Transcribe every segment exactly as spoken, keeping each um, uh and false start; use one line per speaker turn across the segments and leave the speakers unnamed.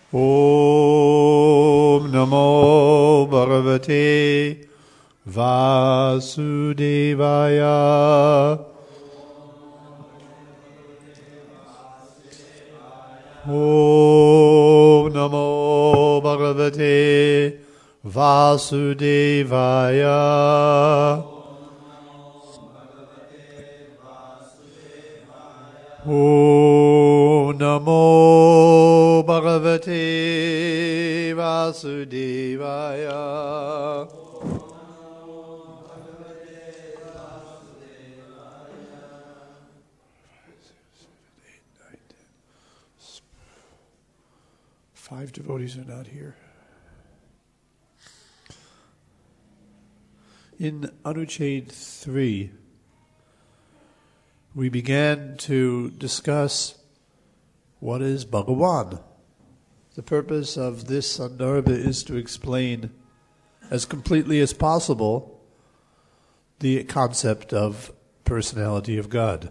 Om Namo Bhagavate Vasudevaya. Om Namo Bhagavate Vasudevaya. Om Namo Bhagavate Vasudevaya. Five devotees are not here. In Anucheda three, we began to discuss what is Bhagavan. The purpose of this Sandarbha is to explain as completely as possible the concept of personality of God.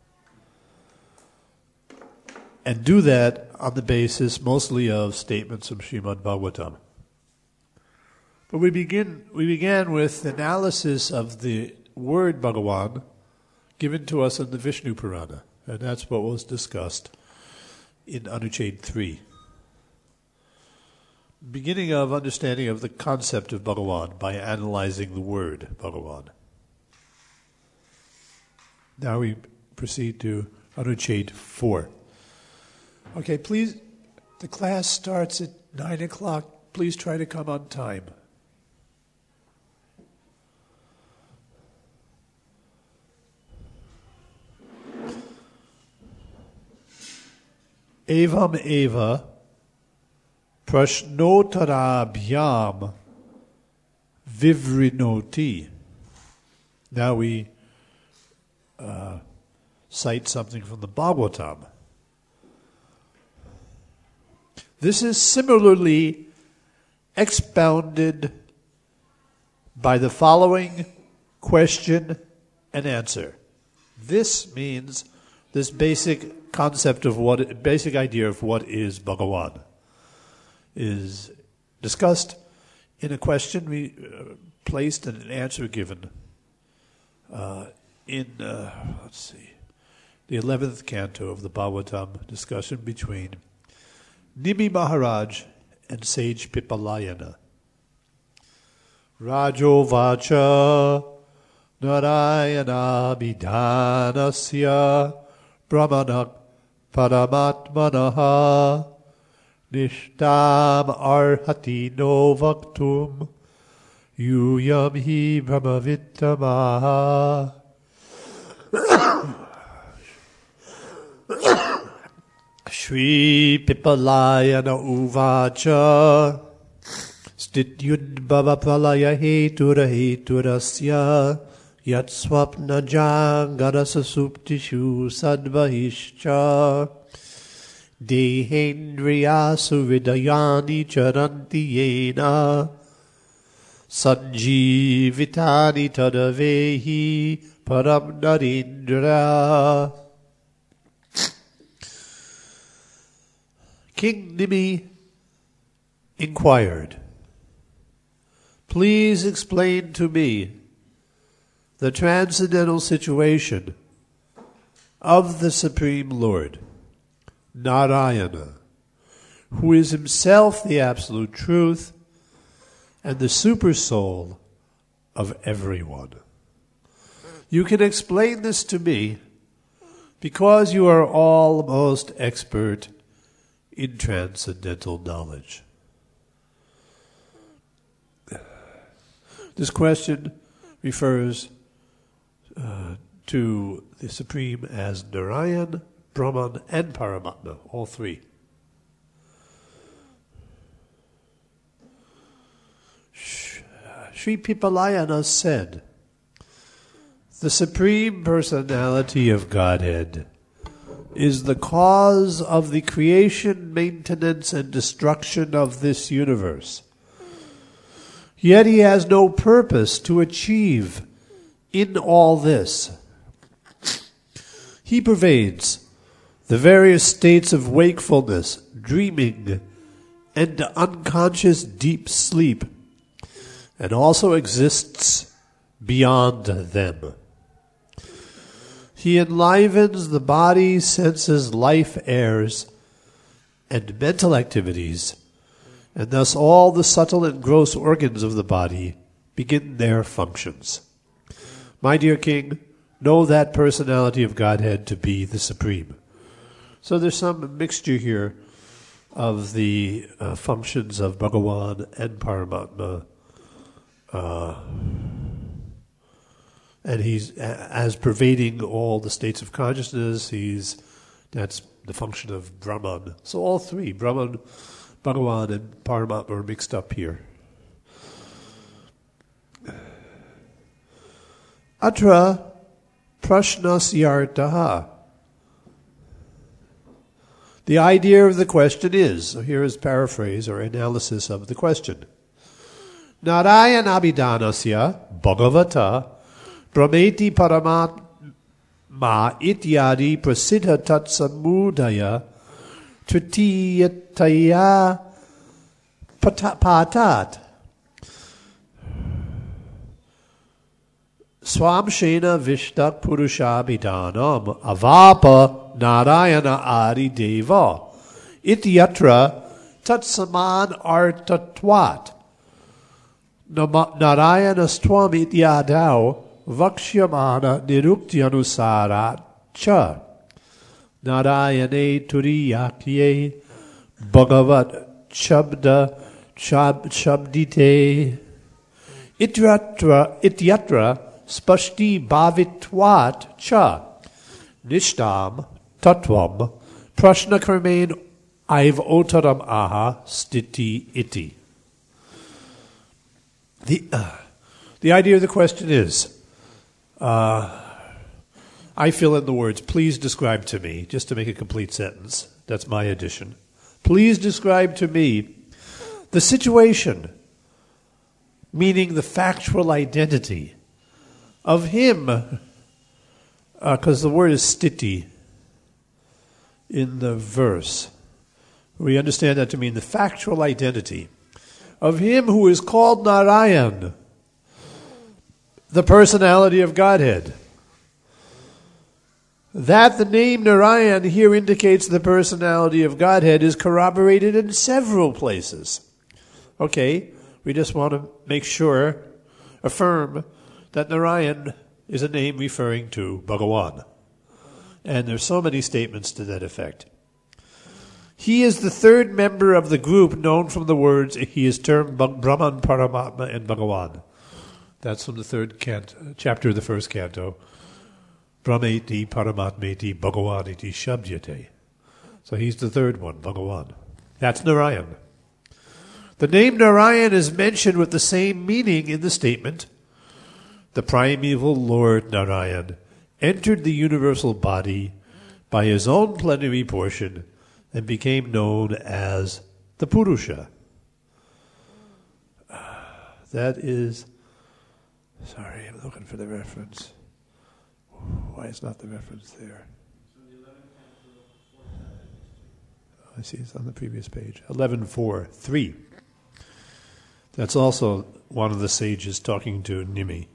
And do that on the basis mostly of statements of Srimad Bhagavatam. But we begin we began with analysis of the word Bhagavan given to us in the Vishnu Purana, and that's what was discussed in Anucheda three. Beginning of understanding of the concept of Bhagavan by analyzing the word Bhagavan. Now we proceed to Anucheda four. Okay, please, the class starts at nine o'clock. Please try to come on time. Evam eva prashnotarabhyam vivrinoti. Now we uh, cite something from the Bhagavatam. This is similarly expounded by the following question and answer. This means this basic concept of what, basic idea of what is Bhagavan is discussed in a question we uh, placed and an answer given uh, in, uh, let's see, the eleventh canto of the Bhagavatam, discussion between Nimi Maharaj and sage Pipalayana. Rajo Vacha Narayana Bidhanasya Brahmanak Paramatmanaha Nishtam Arhati No Vaktum Yuyam Hi Brahmavittamaha. Shri Pipalayana Uvacha Stityudbhava Pralaya Hetura Heturasya Yat Swapna Jangarasa Suptishu Sadvahischa Dehendriyasu Vidayani Charanti Yena Sanjivitani Tadavehi Param Narindra. King Nimi inquired, "Please explain to me the transcendental situation of the Supreme Lord, Narayana, who is himself the absolute truth and the super soul of everyone. You can explain this to me because you are all most expert in transcendental knowledge." This question refers uh, to the Supreme as Narayan, Brahman, and Paramatma, all three. Sri Pipalayana said, "The Supreme Personality of Godhead is the cause of the creation, maintenance, and destruction of this universe. Yet he has no purpose to achieve in all this. He pervades the various states of wakefulness, dreaming, and unconscious deep sleep, and also exists beyond them. He enlivens the body, senses, life, airs, and mental activities, and thus all the subtle and gross organs of the body begin their functions. My dear king, know that personality of Godhead to be the supreme. So there's some mixture here of the uh, functions of Bhagawan and Paramatma. Uh, and he's, as pervading all the states of consciousness, he's, that's the function of Brahman. So all three, Brahman, Bhagawan, and Paramatma are mixed up here. Atra prashnasyartaha. The idea of the question is, so here is paraphrase or analysis of the question. Narayana abhidanasya bhagavata brahmeti paramatma ityadi prasiddha tatsamudaya tritiyataya patat swamshena vishtak purushabhidanam avapa narayana adi deva ityatra tatsaman artatvat Narayanastvam ityadau vakshyamana nirukti cha Narayane turiyakye bhagavat shabda shab, shabdite ityatra ityatra spashti bhavitvat cha nishtam tatvam prashnakarmen aiv otaram aha stiti iti. The, uh, the idea of the question is, uh, I fill in the words, please describe to me, just to make a complete sentence. That's my addition. Please describe to me the situation, meaning the factual identity of him, because uh, the word is stiti in the verse. We understand that to mean the factual identity of him who is called Narayan, the personality of Godhead. That the name Narayan here indicates the personality of Godhead is corroborated in several places. Okay, we just want to make sure, affirm, that Narayan is a name referring to Bhagawan. And there's so many statements to that effect. He is the third member of the group known from the words, he is termed Brahman, Paramatma, and Bhagawan. That's from the third canto, chapter of the first canto. Brahmeti, Paramatmeti, Bhagavaniti, Shabdyate. So he's the third one, Bhagawan. That's Narayan. The name Narayan is mentioned with the same meaning in the statement. The primeval Lord Narayan entered the universal body by his own plenary portion and became known as the Purusha. That is, sorry, I'm looking for the reference. Why is not the reference there? I see it's on the previous page. eleven four three. That's also one of the sages talking to Nimi.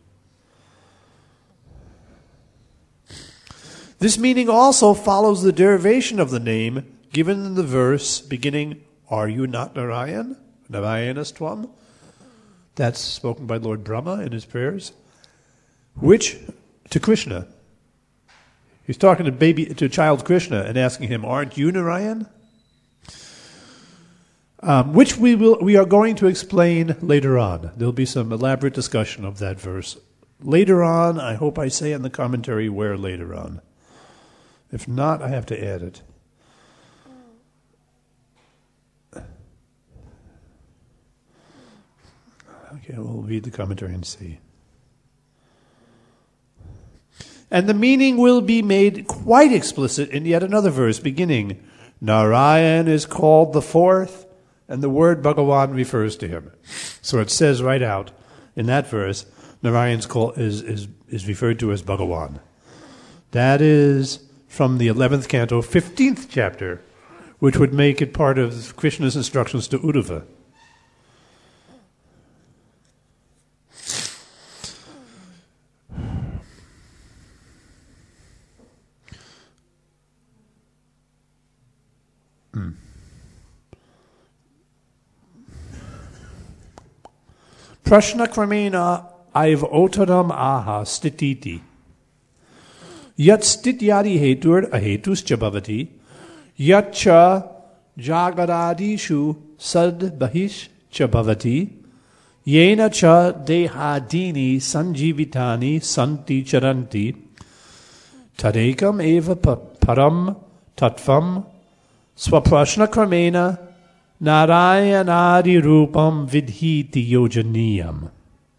This meaning also follows the derivation of the name given in the verse beginning, are you not Narayan? Narayanastvam. That's spoken by Lord Brahma in his prayers. Which, to Krishna. He's talking to baby, to child Krishna and asking him, aren't you Narayan? Um, which we will, we are going to explain later on. There'll be some elaborate discussion of that verse. Later on, I hope I say in the commentary where later on. If not, I have to add it. Okay, we'll read the commentary and see. And the meaning will be made quite explicit in yet another verse beginning, Narayan is called the fourth, and the word Bhagawan refers to him. So it says right out in that verse, Narayan's call is, is, is referred to as Bhagawan. That is from the eleventh canto, fifteenth chapter, which would make it part of Krishna's instructions to Uddhava. Hmm. Prashna kramena aiv otaram aha stititi. Yat stityadi hetur ahetuscha bhavati. Yat cha jagaradishu sad bahish cha bhavati. Yena cha dehadini sanjivitani santi charanti. Tadekam eva param tattvam swaprashna kramena narayanadi rupam vidhiti yojaniyam.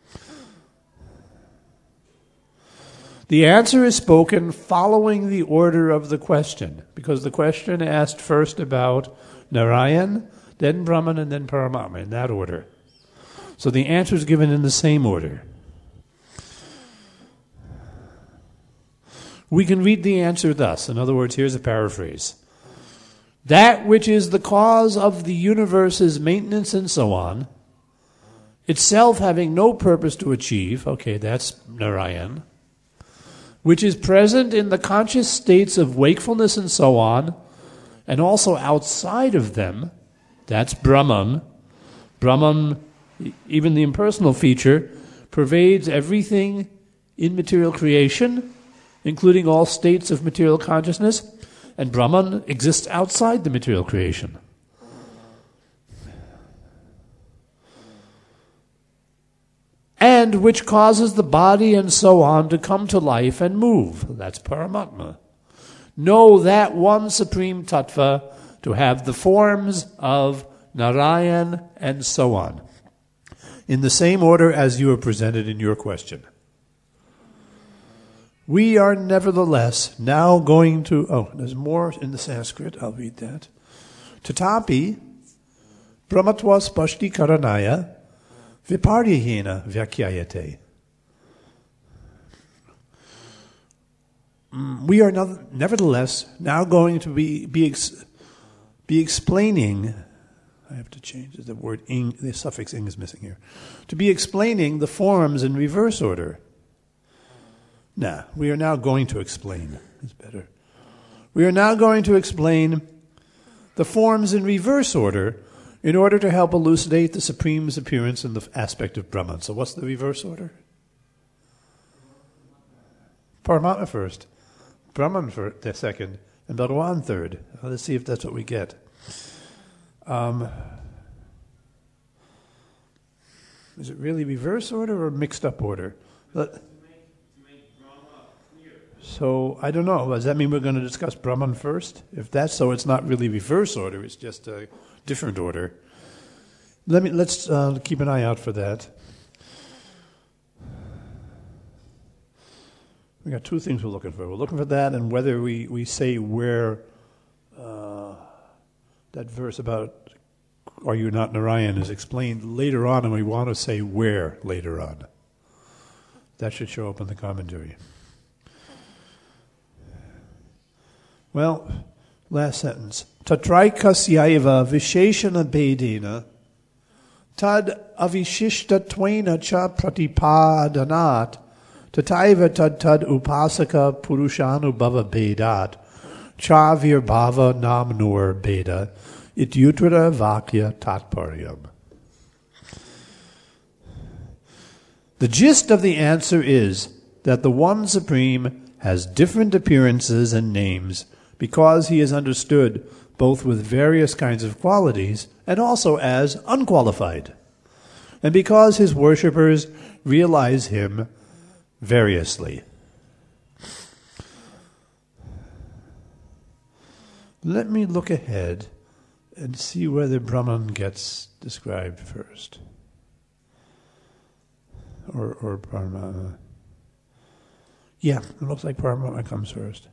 The answer is spoken following the order of the question, because the question asked first about Narayan, then Brahman, and then Paramatma, in that order. So the answer is given in the same order. We can read the answer thus. In other words, here's a paraphrase. That which is the cause of the universe's maintenance and so on, itself having no purpose to achieve, okay, that's Narayan, which is present in the conscious states of wakefulness and so on, and also outside of them, that's Brahman. Brahman, even the impersonal feature, pervades everything in material creation, including all states of material consciousness, and Brahman exists outside the material creation. And which causes the body and so on to come to life and move. That's Paramatma. Know that one supreme tattva to have the forms of Narayan and so on, in the same order as you are presented in your question. We are nevertheless now going to... Oh, there's more in the Sanskrit. I'll read that. Tatapi brahmatva spashti karanaya viparyahena vyakyayate. We are no, nevertheless now going to be be, ex, be explaining... I have to change the word ing, the suffix ing is missing here. To be explaining the forms in reverse order. Now, we are now going to explain. It's better. We are now going to explain the forms in reverse order in order to help elucidate the Supreme's appearance in the aspect of Brahman. So what's the reverse order? Paramatma first, Brahman for the second, and Bhagavan third. Let's see if that's what we get. Um, is it really reverse order or mixed up order? Let, so, I don't know. Does that mean we're going to discuss Brahman first? If that's so, it's not really reverse order. It's just a different order. Let me, let's uh, keep an eye out for that. We got two things we're looking for. We're looking for that and whether we, we say where uh, that verse about "Are you not Narayan" is explained later on, and we want to say where later on. That should show up in the commentary. Well, last sentence. Tatraikasyaiva visheshana bedena tad avishishtatvaina cha pratipadanat tataiva tad tad upasaka purushanubhava bedat cha virbhava namnor beda ityuttara vakya tatparyam. The gist of the answer is that the One Supreme has different appearances and names because he is understood both with various kinds of qualities and also as unqualified, and because his worshippers realize him variously. Let me look ahead and see whether Brahman gets described first. Or, or Paramatma. Yeah, it looks like Paramatma comes first.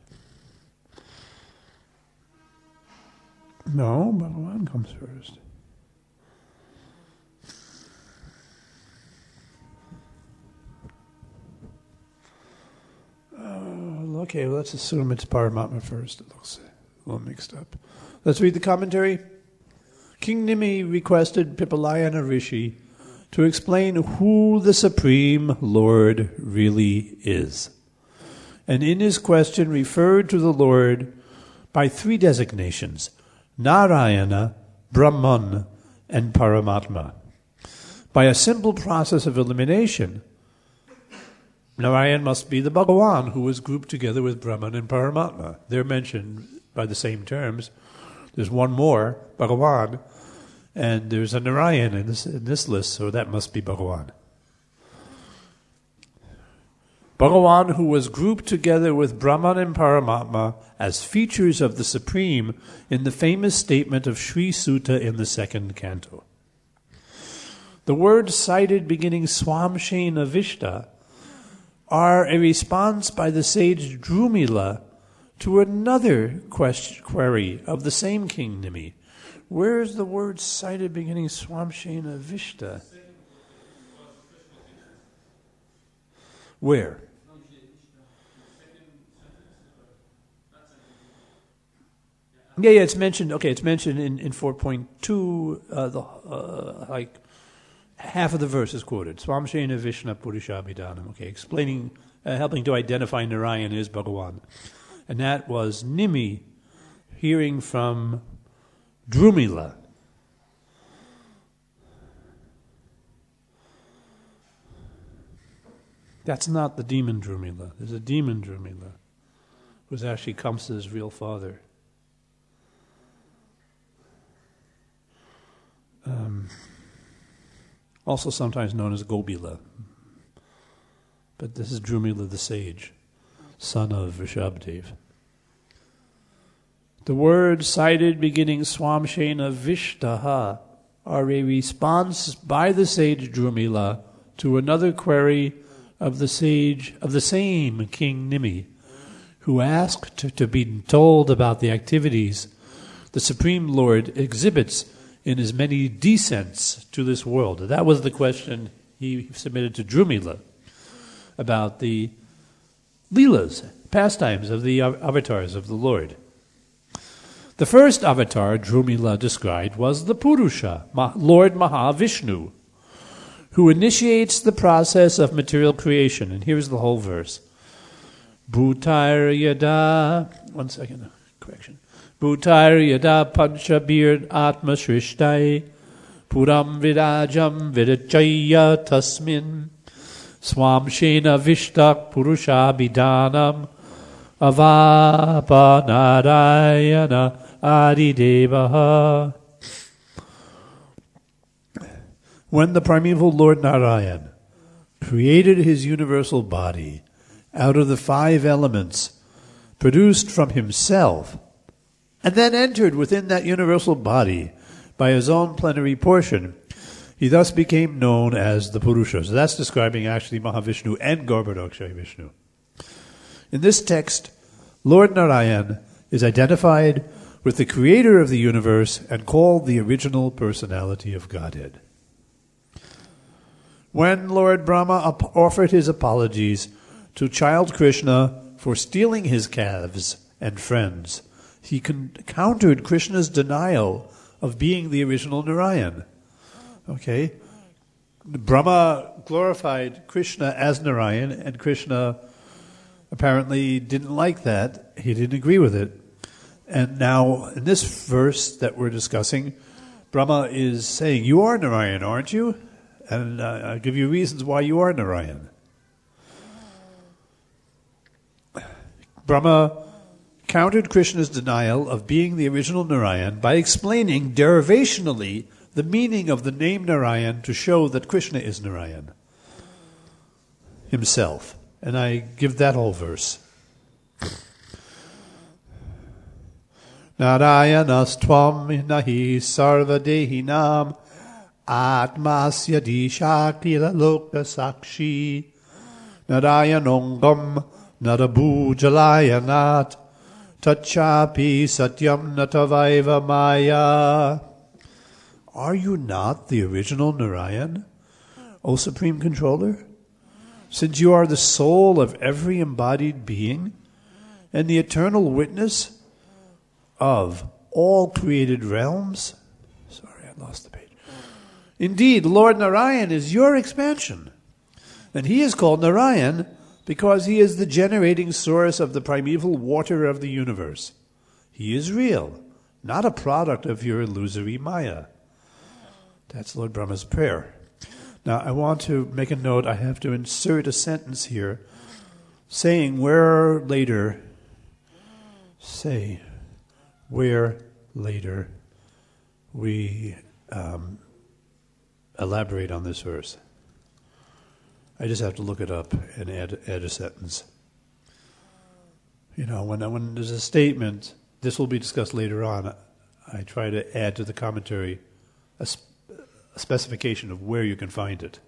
No, Bhagavan comes first. Uh, okay, well, let's assume it's Paramatma first. It looks a little mixed up. Let's read the commentary. King Nimi requested Pipalayana Rishi to explain who the Supreme Lord really is, and in his question referred to the Lord by three designations: Narayana, Brahman, and Paramatma. By a simple process of elimination, Narayan must be the Bhagavan who is grouped together with Brahman and Paramatma. They're mentioned by the same terms. There's one more, Bhagavan, and there's a Narayan in this, in this list, so that must be Bhagavan. Bhagavan who was grouped together with Brahman and Paramatma as features of the Supreme in the famous statement of Sri Sutta in the second canto. The words cited beginning Swamshena Vishta are a response by the sage Drumila to another question, query of the same King Nimi. Where is the word cited beginning Swamshena Vishta? Where? Yeah, yeah, it's mentioned. Okay, it's mentioned in, in four point two. Uh, the uh, like half of the verse is quoted. Swamshena Vishna Purushabhidanam. Okay, explaining, uh, helping to identify Narayan as Bhagavan, and that was Nimi hearing from Drumila. That's not the demon Drumila. There's a demon Drumila, who's actually Kamsa's real father. Um, also sometimes known as Gobila. But this is Drumila the sage, son of Rishabdev. The words cited beginning Swamshena Vishtaha are a response by the sage Drumila to another query of the sage of the same King Nimi, who asked to, to be told about the activities the Supreme Lord exhibits in his many descents to this world. That was the question he submitted to Drumila about the Leelas, pastimes of the avatars of the Lord. The first avatar Drumila described was the Purusha, Lord Mahavishnu, who initiates the process of material creation. And here's the whole verse. Bhutair yada, one second, correction. Bhutair yada panchabir atma shrishtai, puram vidajam vidachaya tasmin, swamshena vishtak purushabhidanam, avapa narayana adidevaha. When the primeval Lord Narayan created his universal body out of the five elements produced from himself, and then entered within that universal body by his own plenary portion, he thus became known as the Purusha. So that's describing actually Mahavishnu and Garbhodakshaya Vishnu. In this text, Lord Narayan is identified with the creator of the universe and called the original personality of Godhead. When Lord Brahma offered his apologies to child Krishna for stealing his calves and friends, he con- countered Krishna's denial of being the original Narayan. Okay? Brahma glorified Krishna as Narayan, and Krishna apparently didn't like that. He didn't agree with it. And now, in this verse that we're discussing, Brahma is saying, you are Narayan, aren't you? And uh, I'll give you reasons why you are Narayan. Brahma countered Krishna's denial of being the original Narayan by explaining derivationally the meaning of the name Narayan to show that Krishna is Narayan himself. And I give that whole verse. Narayanastvam nahi sarvadehinam atmasya dishakila loka sakshi Narayanongam narabhujalayanat tachapi satyam natavaiva maya. Are you not the original Narayan, O Supreme Controller? Since you are the soul of every embodied being and the eternal witness of all created realms. Sorry, I lost the page. Indeed, Lord Narayan is your expansion. And he is called Narayan because he is the generating source of the primeval water of the universe. He is real, not a product of your illusory Maya. That's Lord Brahma's prayer. Now, I want to make a note. I have to insert a sentence here saying where later, say, where later we um, elaborate on this verse. I just have to look it up and add add a sentence. You know, when when there's a statement, this will be discussed later on, I try to add to the commentary a, sp- a specification of where you can find it.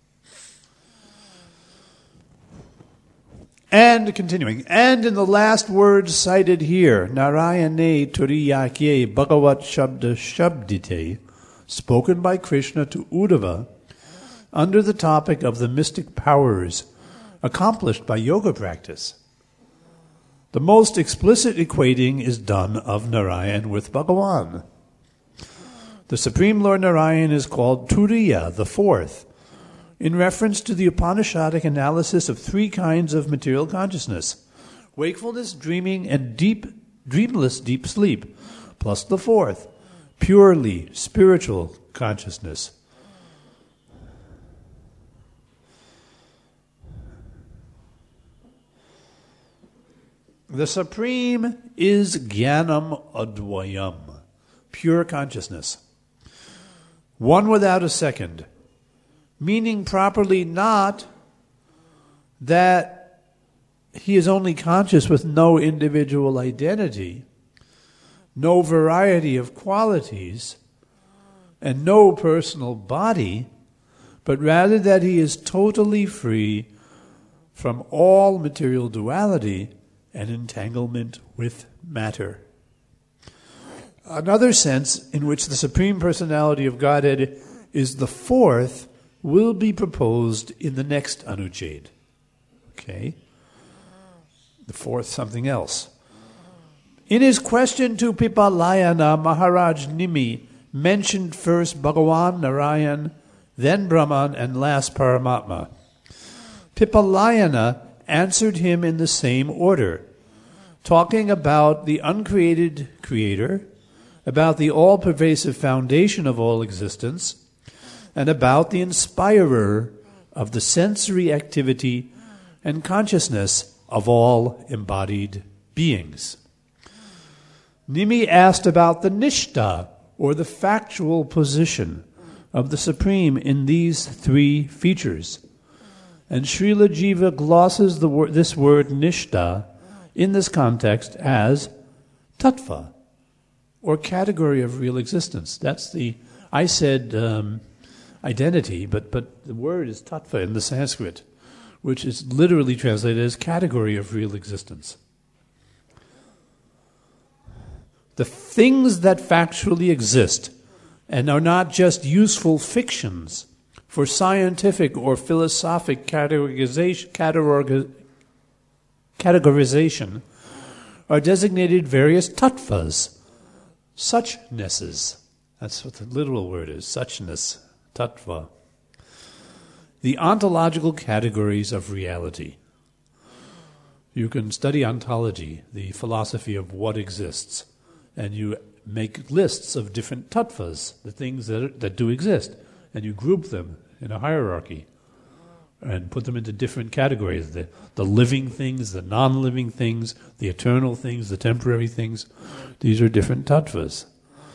And continuing, and in the last words cited here, Narayane Turiyakye Bhagavat Shabda Shabdite, spoken by Krishna to Uddhava, under the topic of the mystic powers accomplished by yoga practice. The most explicit equating is done of Narayan with Bhagavan. The Supreme Lord Narayan is called Turiya, the fourth, in reference to the Upanishadic analysis of three kinds of material consciousness: wakefulness, dreaming, and deep, dreamless deep sleep, plus the fourth, purely spiritual consciousness. The Supreme is Jnanam Advayam, pure consciousness, one without a second, meaning properly not that he is only conscious with no individual identity, no variety of qualities, and no personal body, but rather that he is totally free from all material duality and entanglement with matter. Another sense in which the Supreme Personality of Godhead is the fourth will be proposed in the next Anucheda. Okay? The fourth, something else. In his question to Pipalayana, Maharaj Nimi mentioned first Bhagavan, Narayan, then Brahman, and last Paramatma. Pipalayana answered him in the same order, talking about the uncreated creator, about the all-pervasive foundation of all existence, and about the inspirer of the sensory activity and consciousness of all embodied beings. Nimi asked about the nishta, or the factual position of the Supreme in these three features. And Srila Jiva glosses the word, this word nishta in this context as tattva, or category of real existence. That's the, I said um, identity, but, but the word is tattva in the Sanskrit, which is literally translated as category of real existence. The things that factually exist and are not just useful fictions for scientific or philosophic categorization, categoriz- categorization are designated various tattvas, suchnesses. That's what the literal word is, suchness, tattva. The ontological categories of reality. You can study ontology, the philosophy of what exists, and you make lists of different tattvas, the things that, are, that do exist, and you group them in a hierarchy and put them into different categories, the, the living things, the non-living things, the eternal things, the temporary things. These are different tattvas.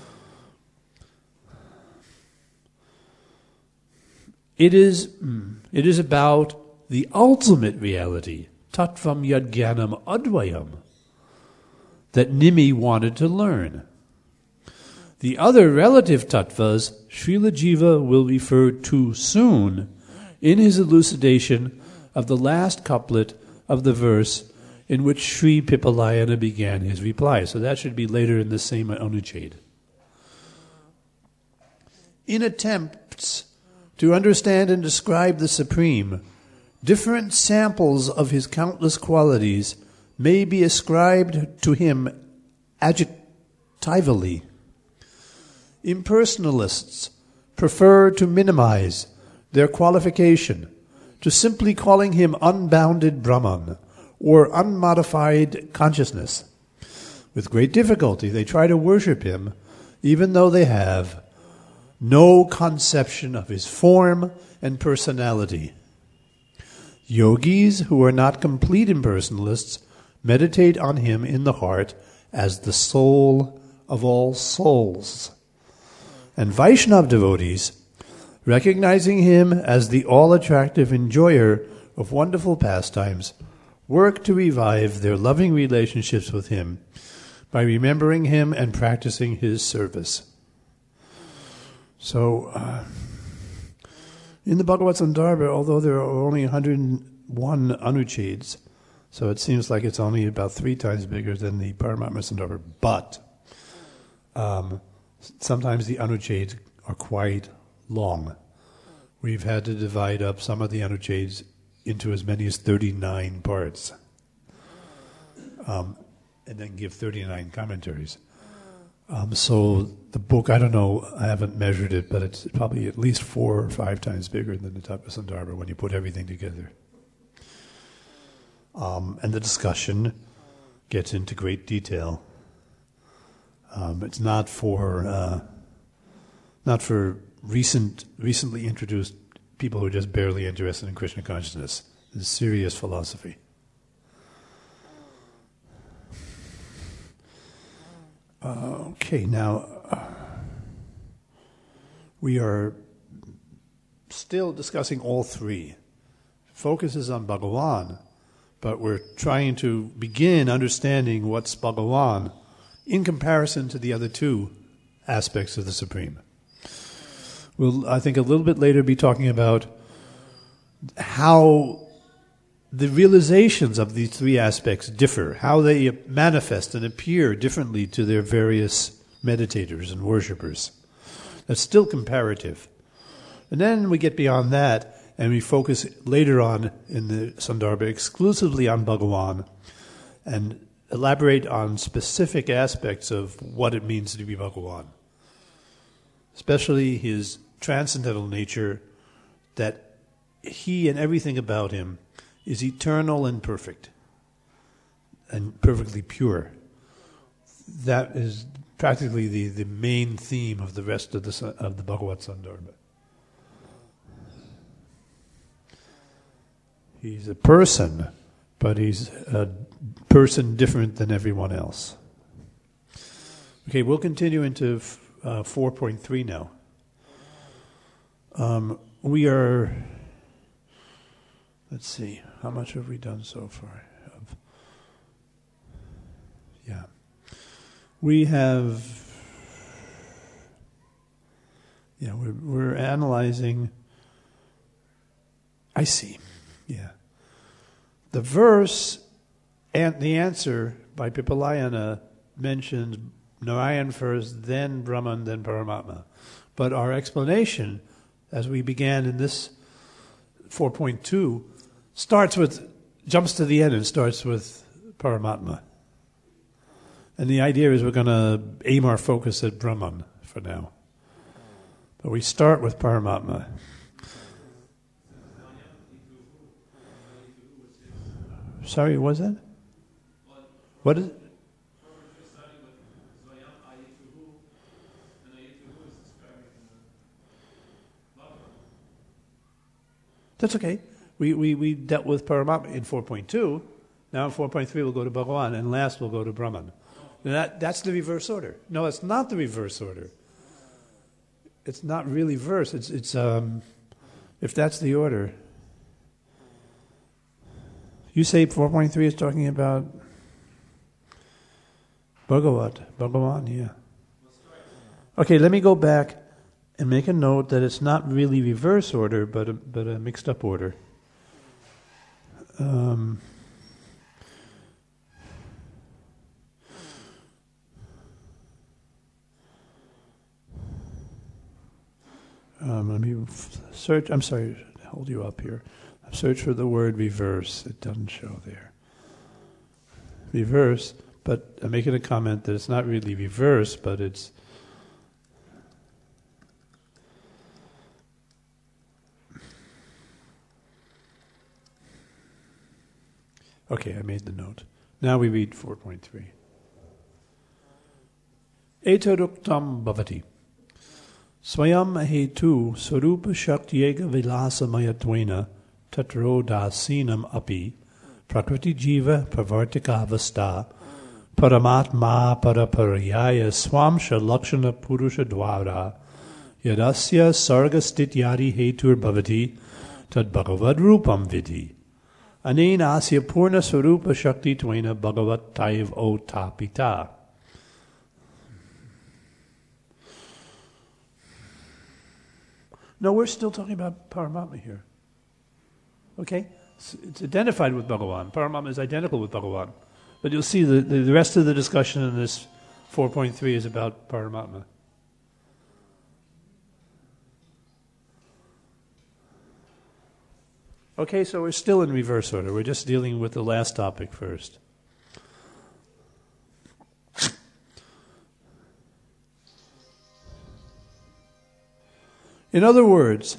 It is, it is about the ultimate reality, tattvam yad jnanam advayam, that Nimi wanted to learn. The other relative tattvas, Srila Jiva will refer to soon in his elucidation of the last couplet of the verse in which Sri Pipalayana began his reply. So that should be later in the same Anucheda. In attempts to understand and describe the Supreme, different samples of his countless qualities may be ascribed to him adjectively Tivoli. Impersonalists prefer to minimize their qualification to simply calling him unbounded Brahman or unmodified consciousness. With great difficulty, they try to worship him, even though they have no conception of his form and personality. Yogis who are not complete impersonalists meditate on him in the heart as the soul of all souls. And Vaishnava devotees, recognizing him as the all-attractive enjoyer of wonderful pastimes, work to revive their loving relationships with him by remembering him and practicing his service. So, uh, in the Bhagavad Sandarbha, although there are only one hundred one Anucheds, so it seems like it's only about three times bigger than the Paramatma Sandarbha, but um, sometimes the Anucheds are quite long. We've had to divide up some of the Anucheds into as many as thirty-nine parts, um, and then give thirty-nine commentaries. Um, so the book, I don't know, I haven't measured it, but it's probably at least four or five times bigger than the Tattva Sandarbha when you put everything together. Um, and the discussion gets into great detail. Um, it's not for uh, not for recent, recently introduced people who are just barely interested in Krishna consciousness. It's serious philosophy. Uh, okay, now uh, we are still discussing all three. Focus is on Bhagavan, but we're trying to begin understanding what's Bhagavan in comparison to the other two aspects of the Supreme. We'll, I think, a little bit later be talking about how the realizations of these three aspects differ, how they manifest and appear differently to their various meditators and worshippers. That's still comparative. And then we get beyond that and we focus later on in the Sandarbha exclusively on Bhagavan and elaborate on specific aspects of what it means to be Bhagavan, especially his transcendental nature, that he and everything about him is eternal and perfect and perfectly pure. That is practically the, the main theme of the rest of the of the Bhagavad Sandarbha. He's a person, but he's a person different than everyone else. Okay, we'll continue into uh, four point three now. Um, we are, let's see, how much have we done so far? Yeah. We have, yeah, we're, we're analyzing, I see, yeah. The verse and the answer by Pipalayana mentions Narayan first, then Brahman, then Paramatma. But our explanation, as we began in this four point two, starts with, jumps to the end and starts with Paramatma. And the idea is we're going to aim our focus at Brahman for now. But we start with Paramatma. Sorry, what was that? What is it? That's okay. We, we, we dealt with Paramatma in four point two. Now in four point three we'll go to Bhagavan, and last we'll go to Brahman. And that, that's the reverse order. No, it's not the reverse order. It's not really verse. It's, it's um, if that's the order. You say four point three is talking about Bhagavat, Bhagavan, yeah. Okay, let me go back and make a note that it's not really reverse order, but a, but a mixed up order. Um, um, let me search. I'm sorry, hold you up here. Search for the word reverse. It doesn't show there. Reverse.
but I'm making a comment that it's not really reverse, but it's okay, I made the note. Now we read four point three. Etaduktam bhavati. Swayam hetu sarupa shaktiyega vilasa mayatwena tatro dasinam api prakriti jiva pravartikavasta paramatma paraparyaya swamsha lakshana purusha dvara yadasya sargastityadi hetur bhavati tad bhagavad rupam vidhi anena asya purna sarupa shakti tvena bhagavat taiv o tapita. No, we're still talking about Paramatma here. Okay? It's, it's identified with Bhagavan. Paramatma is identical with Bhagavan. But you'll see the, the, the rest of the discussion in this four point three is about Paramatma. Okay, so we're still in reverse order. We're just dealing with the last topic first. In other words,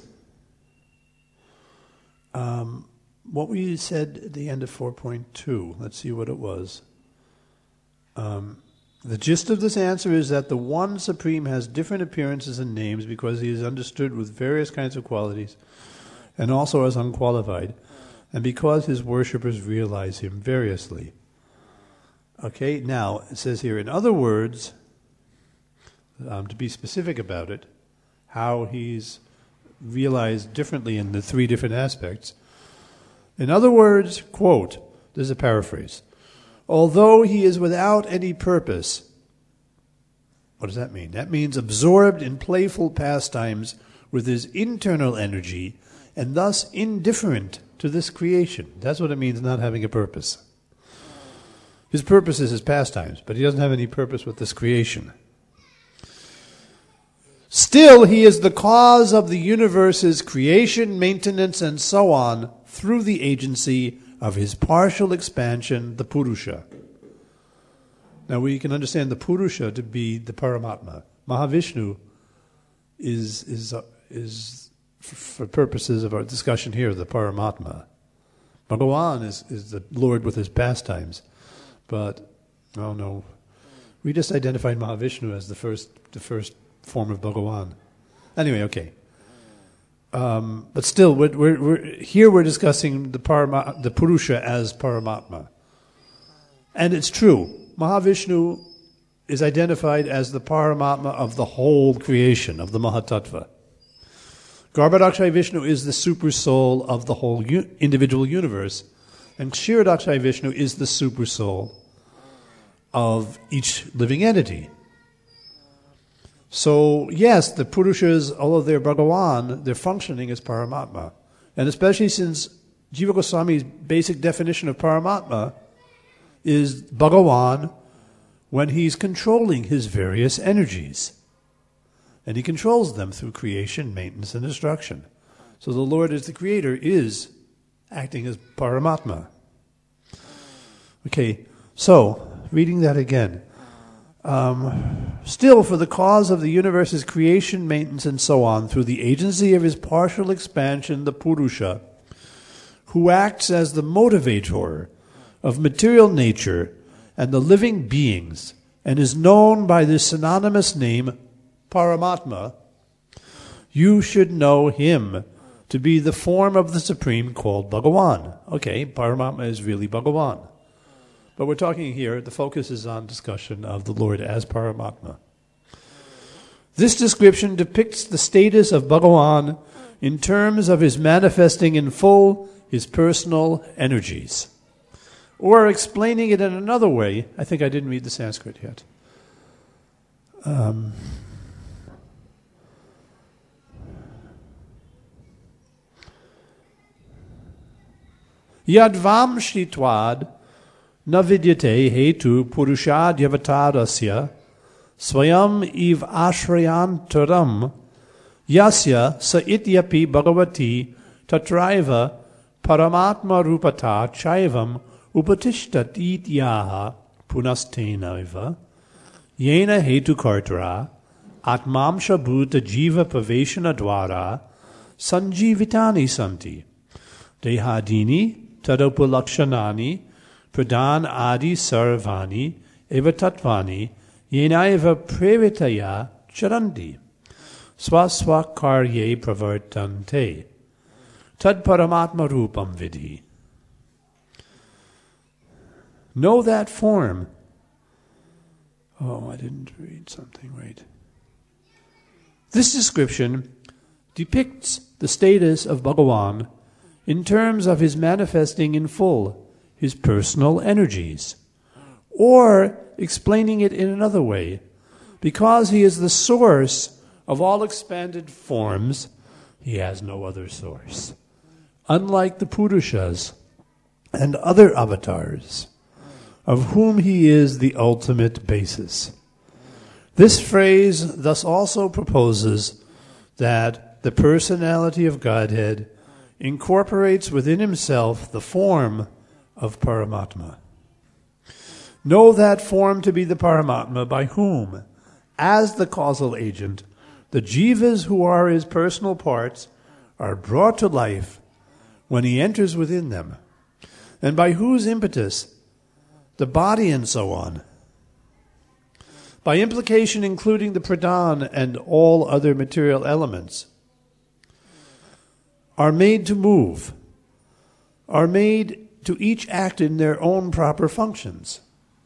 um, what we said at the end of four point two, let's see what it was. Um, the gist of this answer is that the One Supreme has different appearances and names because he is understood with various kinds of qualities and also as unqualified, and because his worshippers realize him variously. Okay, now it says here, in other words, um, to be specific about it, how he's realized differently in the three different aspects. In other words, quote, this is a paraphrase, although he is without any purpose, what does that mean? That means absorbed in playful pastimes with his internal energy and thus indifferent to this creation. That's what it means not having a purpose. His purpose is his pastimes, but he doesn't have any purpose with this creation. Still, he is the cause of the universe's creation, maintenance, and so on through the agency of his partial expansion, the Purusha. Now we can understand the Purusha to be the Paramatma. Mahavishnu is, is, uh, is for purposes of our discussion here, the Paramatma. Bhagavan is, is the Lord with his pastimes. But, oh no, we just identified Mahavishnu as the first the first form of Bhagavan. Anyway, okay. Um, but still, we're, we're, we're, here we're discussing the, Parama, the Purusha as Paramatma. And it's true. Mahavishnu is identified as the Paramatma of the whole creation, of the Mahatattva. Garbhodakshai Vishnu is the super soul of the whole u- individual universe. And Kshirodakshai Vishnu is the super soul of each living entity. So, yes, the Purushas, although they're Bhagavan, they're functioning as Paramatma. And especially since Jiva Goswami's basic definition of Paramatma is Bhagavan when he's controlling his various energies. And he controls them through creation, maintenance, and destruction. So the Lord as the creator is acting as Paramatma. Okay, so, reading that again. Um, still, for the cause of the universe's creation, maintenance, and so on, through the agency of his partial expansion, the Purusha, who acts as the motivator of material nature and the living beings, and is known by the synonymous name Paramatma, you should know him to be the form of the Supreme called Bhagavan. Okay, Paramatma is really Bhagavan. But we're talking here, the focus is on discussion of the Lord as Paramatma. This description depicts the status of Bhagavan in terms of his manifesting in full his personal energies. Or explaining it in another way, I think I didn't read the Sanskrit yet. Um, Yadvam shtitvad na vidyate hetu purushad yavatadasya swayam iv ashrayantaram yasya sa ityapi bhagavati tatraiva paramatma rupata chaivam upatishtat ityaha punastenaiva yena hetu kartara atmamsha bhuta jiva paveshana dwara sanjivitani santi dehadini tadopalakshanani pradhan adi sarvani eva tatvani yenaiva previtaya charanti swaswakarye pravartante tad paramatma rupam vidhi. Know that form. Oh, I didn't read something right. This description depicts the status of Bhagavan in terms of his manifesting in full his personal energies, or explaining it in another way, because he is the source of all expanded forms, he has no other source, unlike the Purushas and other avatars, of whom he is the ultimate basis. This phrase thus also proposes that the personality of Godhead incorporates within himself the form of Paramatma. Know that form to be the Paramatma by whom, as the causal agent, the jivas who are his personal parts are brought to life when he enters within them, and by whose impetus the body and so on, by implication including the pradhan and all other material elements, are made to move, are made to each act in their own proper functions.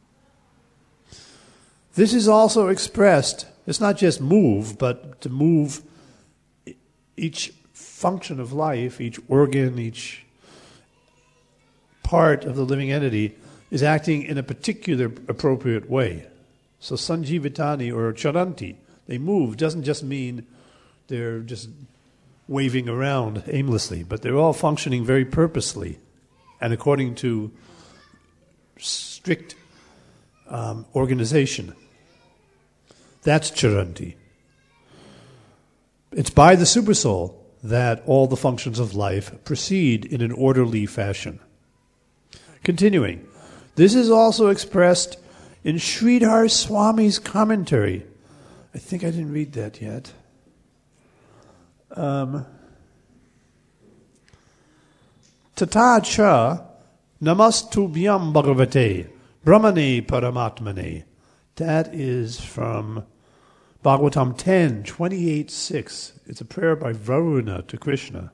This is also expressed, it's not just move, but to move each function of life, each organ, each part of the living entity is acting in a particular appropriate way. So sanjivitani or charanti, they move, doesn't just mean they're just waving around aimlessly, but they're all functioning very purposely and according to strict um, organization. That's charanti. It's by the Supersoul that all the functions of life proceed in an orderly fashion. Continuing, this is also expressed in Sridhar Swami's commentary. I think I didn't read that yet. Um, Tata cha namastubhyam bhagavate brahmane paramatmane. That is from Bhagavatam ten, twenty-eight six. It's a prayer by Varuna to Krishna.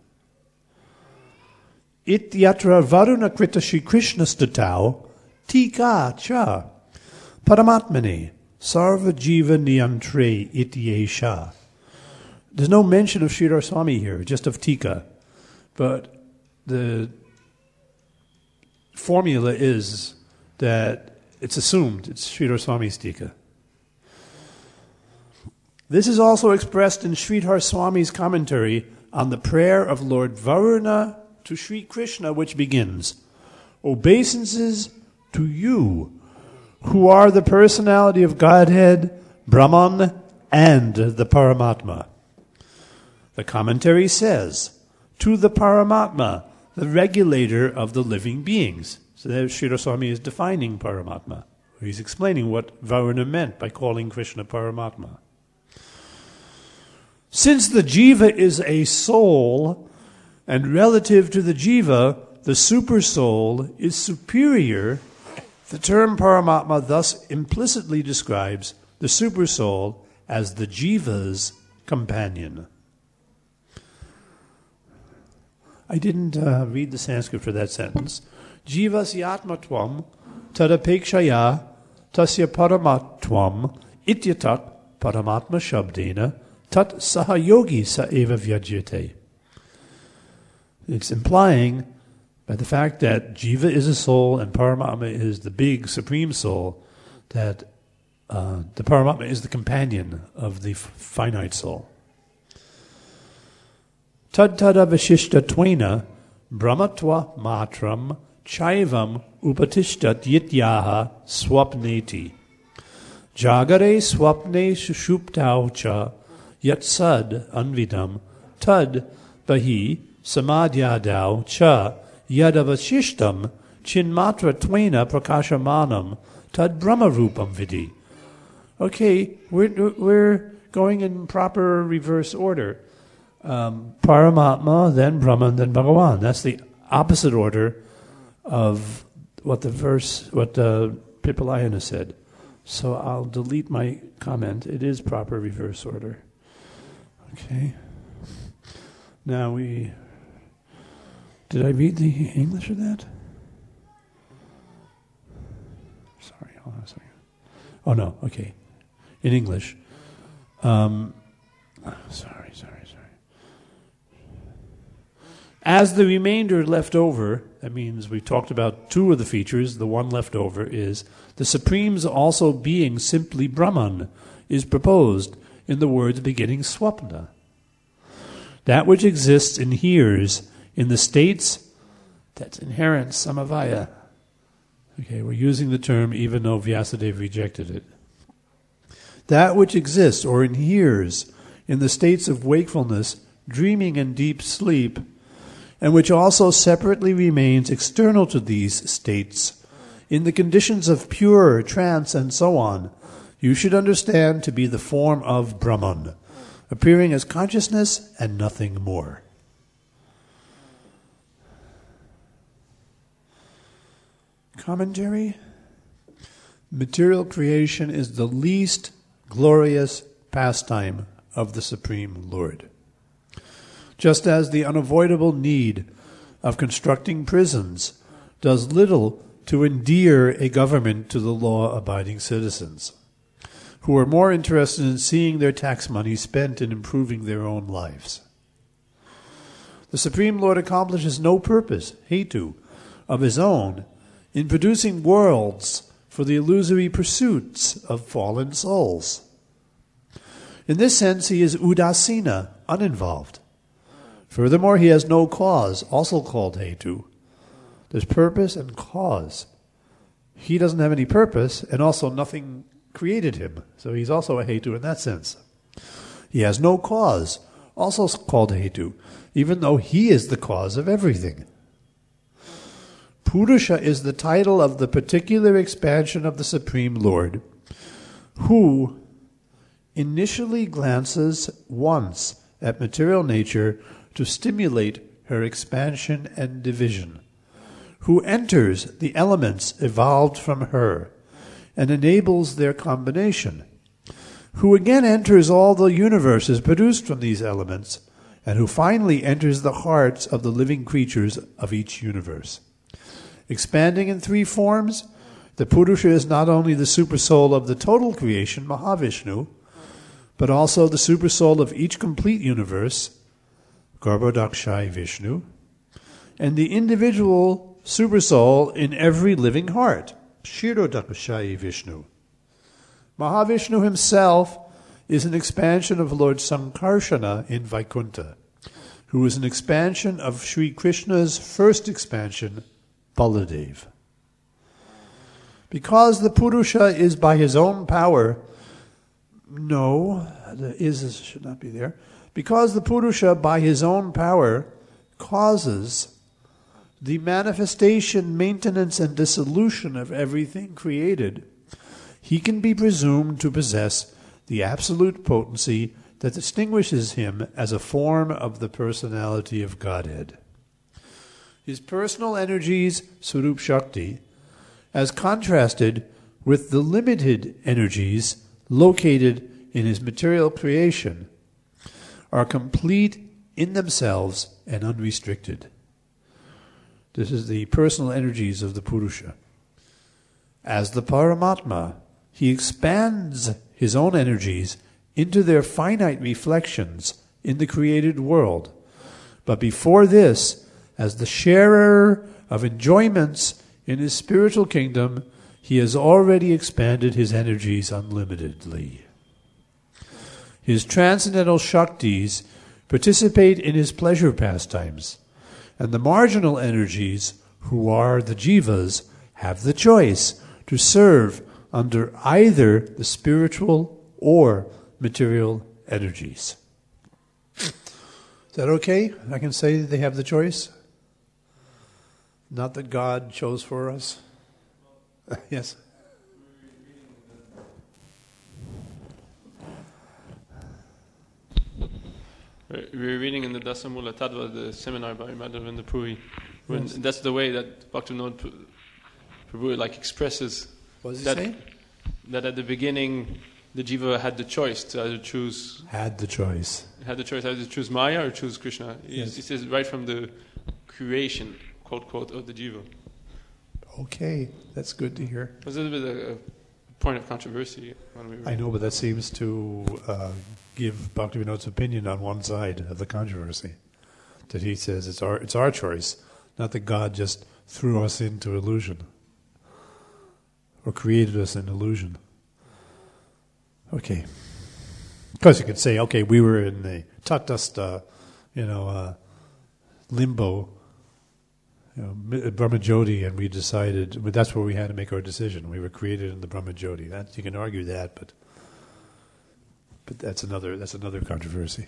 Ityatra Varuna krita Shri Krishna statau tika cha paramatmane sarva jiva niyantre ityesha. There's no mention of Sridhar Swami here, just of tika. But the formula is that it's assumed it's Sridhar Swami's tika. This is also expressed in Sridhar Swami's commentary on the prayer of Lord Varuna to Sri Krishna, which begins, obeisances to you, who are the personality of Godhead, Brahman, and the Paramatma. The commentary says, to the Paramatma, the regulator of the living beings. So there Sridhar Swami is defining Paramatma. He's explaining what Varuna meant by calling Krishna Paramatma. Since the jiva is a soul, and relative to the jiva, the super soul is superior, the term Paramatma thus implicitly describes the super soul as the jiva's companion. I didn't uh, read the Sanskrit for that sentence. Jivasya atmatvam tadapekshaya tasya paramatvam ityatak paramatma shabdena tat sahayogi sa eva vyajyate. It's implying by the fact that jiva is a soul and Paramatma is the big supreme soul, that uh, the Paramatma is the companion of the f- finite soul. Tad tada vishishta tvena brahmatva matram chaivam upatishtat yityaha swapneti jagare swapne sushuptau cha yatsad anvidam tad bahi samadhyadau cha yadavashishtam chinmatra tvena prakashamanam Tad Brahma Rupam Vidi. Okay, we're, we're going in proper reverse order. Um, Paramatma, then Brahman, then Bhagavan. That's the opposite order of what the verse, what the Pipalayana said. So I'll delete my comment. It is proper reverse order. Okay. Now we... Did I read the English of that? Sorry, hold on a second. Oh, no, okay. In English. Um, sorry, sorry, sorry. As the remainder left over, that means we talked about two of the features, the one left over is the Supreme's also being simply Brahman is proposed in the words beginning Swapna. That which exists and hears in the states that's inherent samavaya. Okay, we're using the term even though Vyasadeva rejected it. That which exists or inheres in the states of wakefulness, dreaming and deep sleep, and which also separately remains external to these states, in the conditions of pure trance and so on, you should understand to be the form of Brahman, appearing as consciousness and nothing more. Commentary. Material creation is the least glorious pastime of the Supreme Lord. Just as the unavoidable need of constructing prisons does little to endear a government to the law-abiding citizens, who are more interested in seeing their tax money spent in improving their own lives. The Supreme Lord accomplishes no purpose, hetu, of his own in producing worlds for the illusory pursuits of fallen souls. In this sense, he is udasina, uninvolved. Furthermore, he has no cause, also called hetu. There's purpose and cause. He doesn't have any purpose, and also nothing created him. So he's also a hetu in that sense. He has no cause, also called hetu, even though he is the cause of everything. Purusha is the title of the particular expansion of the Supreme Lord, who initially glances once at material nature to stimulate her expansion and division, who enters the elements evolved from her and enables their combination, who again enters all the universes produced from these elements, and who finally enters the hearts of the living creatures of each universe. Expanding in three forms, the Purusha is not only the supersoul of the total creation, Mahavishnu, but also the supersoul of each complete universe, Garbhodakshai Vishnu, and the individual supersoul in every living heart, Kshirodakshai Vishnu. Mahavishnu himself is an expansion of Lord Sankarshana in Vaikuntha, who is an expansion of Sri Krishna's first expansion, Baladev. Because the Purusha is by his own power, no, the is should not be there. Because the Purusha by his own power causes the manifestation, maintenance, and dissolution of everything created, he can be presumed to possess the absolute potency that distinguishes him as a form of the personality of Godhead. His personal energies, Swarup Shakti, as contrasted with the limited energies located in his material creation, are complete in themselves and unrestricted. This is the personal energies of the Purusha. As the Paramatma, he expands his own energies into their finite reflections in the created world. But before this, as the sharer of enjoyments in his spiritual kingdom, he has already expanded his energies unlimitedly. His transcendental Shaktis participate in his pleasure pastimes, and the marginal energies, who are the Jivas, have the choice to serve under either the spiritual or material energies. Is that okay? I can say they have the choice? Not that God chose for us? Yes?
We were reading in the Dasamula Tattva, the seminar by Madhavendra Puri, when
Yes.
that's the way that Bhaktivinoda Prabhu like expresses
What does he
that,
say?
that at the beginning the jiva had the choice to either choose
Had the choice.
had the choice either to choose Maya or choose Krishna. He,
Yes.
he says right from the creation, quote quote, of the jiva.
Okay, that's good to hear.
It was a little bit a, a point of controversy when we were.
I know, but that seems to uh, give Bhaktivinoda's opinion on one side of the controversy. That he says it's our it's our choice, not that God just threw us into illusion or created us in illusion. Okay. Because you could say, okay, we were in the tatastha, you know, uh, limbo, you know, Brahmajyoti, and we decided, but that's where we had to make our decision. We were created in the Brahmajyoti. That you can argue that, but but that's another that's another controversy.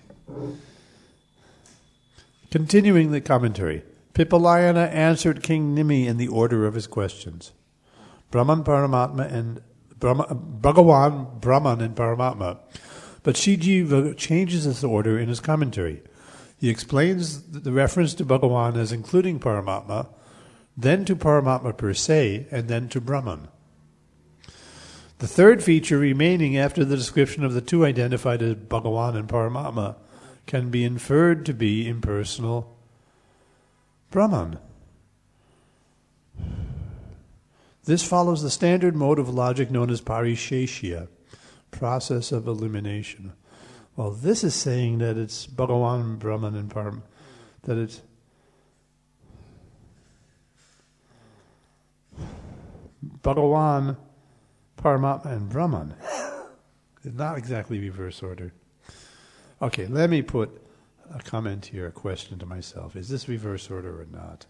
Continuing the commentary, Pipalayana answered King Nimi in the order of his questions. Brahman, Paramatma, and Brahma, Bhagawan, Brahman, and Paramatma. But Shijiva changes this order in his commentary. He explains the reference to Bhagawan as including Paramatma, then to Paramatma per se, and then to Brahman. The third feature remaining after the description of the two identified as Bhagawan and Paramatma can be inferred to be impersonal Brahman. This follows the standard mode of logic known as parisheshya, process of elimination. Well, this is saying that it's Bhagawan, Brahman, and Param, that it's Bhagawan, Paramatma, and Brahman. It's not exactly reverse order. Okay, let me put a comment here, a question to myself. Is this reverse order or not?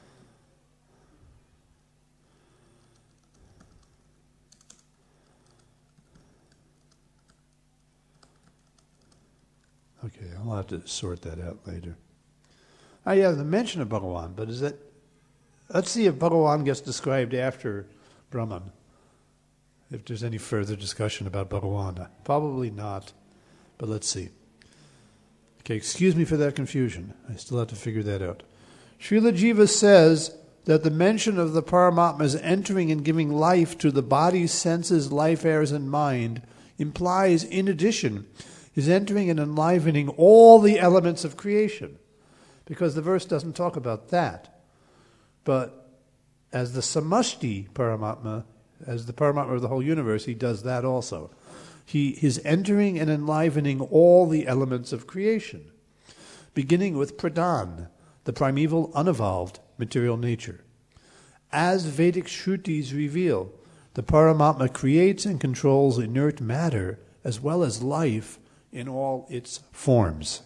Okay, I'll have to sort that out later. Ah, yeah, the mention of Bhagawan, but is that... Let's see if Bhagawan gets described after Brahman. If there's any further discussion about Bhagawan. Probably not, but let's see. Okay, excuse me for that confusion. I still have to figure that out. Srila Jiva says that the mention of the Paramatma's entering and giving life to the body, senses, life airs, and mind implies, in addition, his entering and enlivening all the elements of creation. Because the verse doesn't talk about that. But as the Samashti Paramatma, as the Paramatma of the whole universe, he does that also. He is entering and enlivening all the elements of creation, beginning with Pradhan, the primeval, unevolved material nature. As Vedic Shrutis reveal, the Paramatma creates and controls inert matter as well as life in all its forms.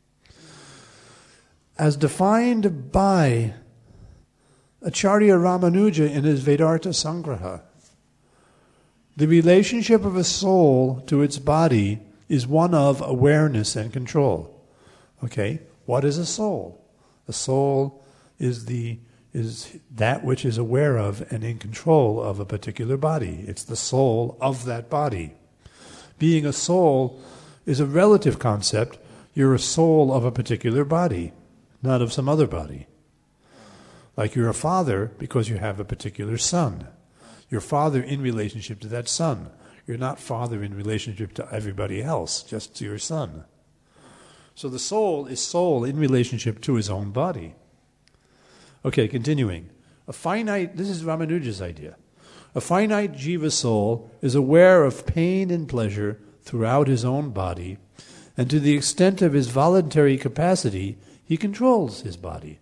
As defined by Acharya Ramanuja in his Vedanta Sangraha, the relationship of a soul to its body is one of awareness and control. Okay, what is a soul? A soul is the is that which is aware of and in control of a particular body. It's the soul of that body. Being a soul is a relative concept. You're a soul of a particular body, not of some other body. Like you're a father because you have a particular son. You're father in relationship to that son. You're not father in relationship to everybody else, just to your son. So the soul is soul in relationship to his own body. Okay, continuing. A finite, this is Ramanuja's idea. A finite jiva soul is aware of pain and pleasure throughout his own body, and to the extent of his voluntary capacity, he controls his body.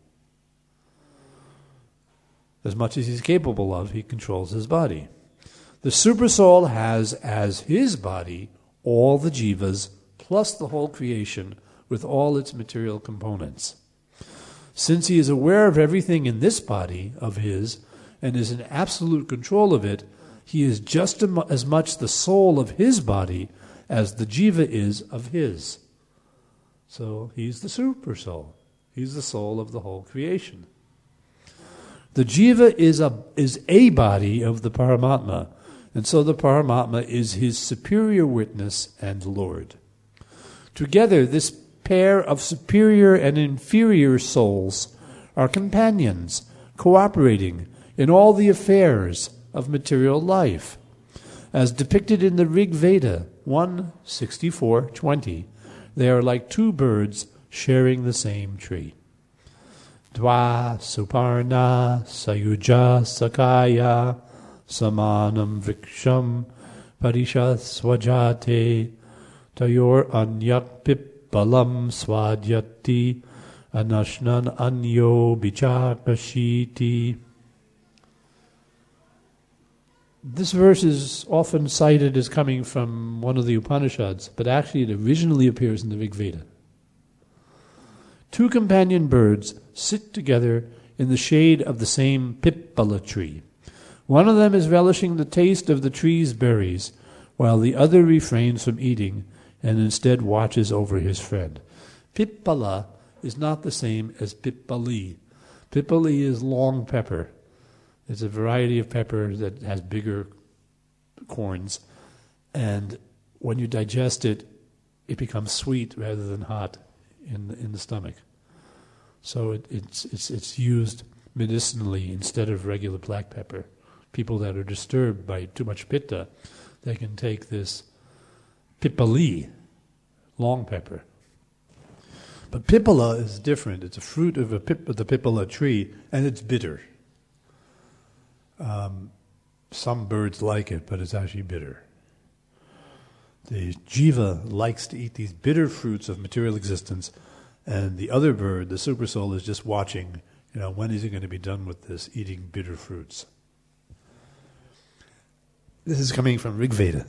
As much as he's capable of, he controls his body. The supersoul has as his body all the jivas plus the whole creation with all its material components. Since he is aware of everything in this body of his and is in absolute control of it, he is just as much the soul of his body as the jiva is of his. So he's the supersoul. He's the soul of the whole creation. The jiva is a, is a body of the Paramatma, and so the Paramatma is his superior witness and Lord. Together, this pair of superior and inferior souls are companions, cooperating in all the affairs of material life. As depicted in the Rig Veda one sixty-four twenty, they are like two birds sharing the same tree. Dva suparna sayuja sakaya samanam vriksham parishaswajate tayor anyak pippalam swadyati anashnan anyo bichakashiti. This verse is often cited as coming from one of the Upanishads, but actually it originally appears in the Rig Veda. Two companion birds sit together in the shade of the same pippala tree. One of them is relishing the taste of the tree's berries, while the other refrains from eating and instead watches over his friend. Pippala is not the same as pippali. Pippali is long pepper. It's a variety of pepper that has bigger corns, and when you digest it, it becomes sweet rather than hot in the, in the stomach. So it, it's it's it's used medicinally instead of regular black pepper. People that are disturbed by too much pitta, they can take this pippali, long pepper. But pippala is different. It's a fruit of a pip, of the pippala tree, and it's bitter. Um, some birds like it, but it's actually bitter. The jiva likes to eat these bitter fruits of material existence, and the other bird, the supersoul, is just watching, you know, when is he going to be done with this, eating bitter fruits. This is coming from Rig Veda.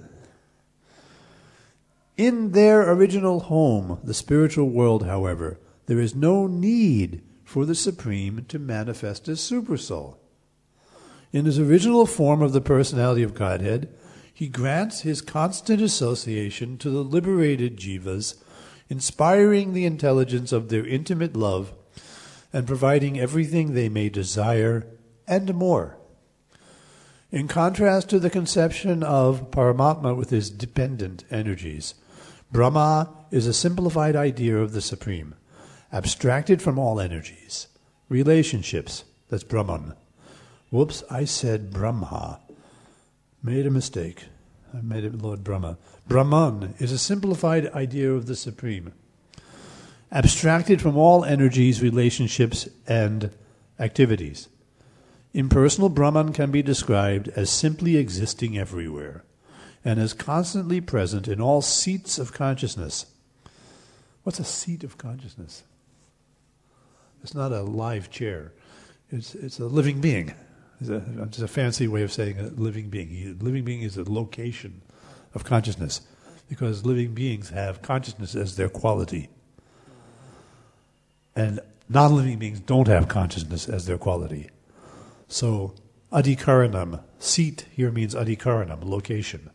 In their original home, the spiritual world, however, there is no need for the Supreme to manifest as supersoul. In his original form of the personality of Godhead, he grants his constant association to the liberated jivas, inspiring the intelligence of their intimate love and providing everything they may desire and more. In contrast to the conception of Paramatma with his dependent energies, Brahma is a simplified idea of the Supreme, abstracted from all energies, relationships, that's Brahman. Whoops, I said Brahma. Made a mistake. I made it Lord Brahma. Brahman is a simplified idea of the Supreme, abstracted from all energies, relationships, and activities. Impersonal Brahman can be described as simply existing everywhere, and as constantly present in all seats of consciousness. What's a seat of consciousness? It's not a live chair. It's it's a living being. It's a, it's a fancy way of saying a living being. A living being is a location of consciousness, because living beings have consciousness as their quality. And non-living beings don't have consciousness as their quality. So, adhikaranam, seat here means adhikaranam, location.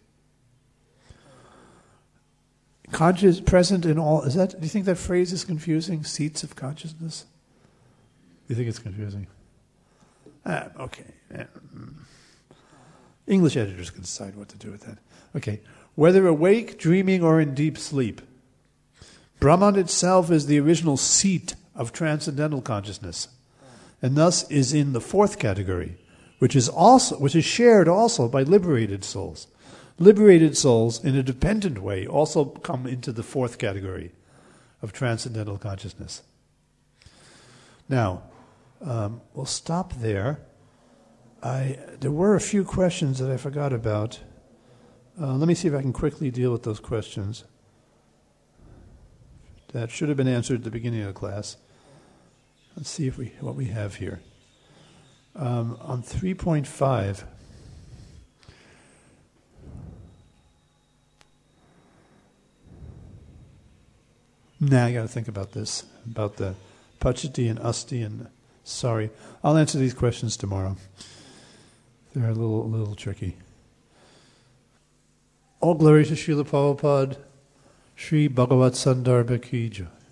Conscious, present in all, is that, do you think that phrase is confusing? Seats of consciousness? Do you think it's confusing? Ah, okay. Yeah. English editors can decide what to do with that. Okay. Whether awake, dreaming, or in deep sleep, Brahman itself is the original seat of transcendental consciousness, and thus is in the fourth category, which is also which is shared also by liberated souls. Liberated souls, in a dependent way, also come into the fourth category of transcendental consciousness. Now, um, we'll stop there. I there were a few questions that I forgot about. Uh, let me see if I can quickly deal with those questions. That should have been answered at the beginning of the class. Let's see if we what we have here. Um, on three point five, now I got to think about this, about the Pachati and Asti, and sorry, I'll answer these questions tomorrow. They're a little, a little tricky. All glory to Srila Prabhupada, Sri Bhagavat Sandarbha Ki Jai.